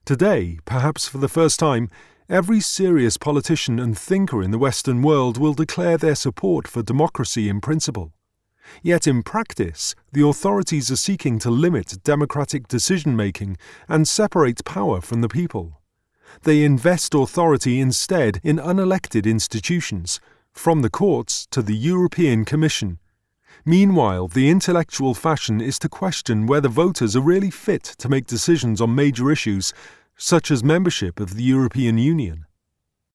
Today, perhaps for the first time, every serious politician and thinker in the Western world will declare their support for democracy in principle. Yet in practice, the authorities are seeking to limit democratic decision-making and separate power from the people. They invest authority instead in unelected institutions, from the courts to the European Commission. Meanwhile, the intellectual fashion is to question whether voters are really fit to make decisions on major issues, such as membership of the European Union.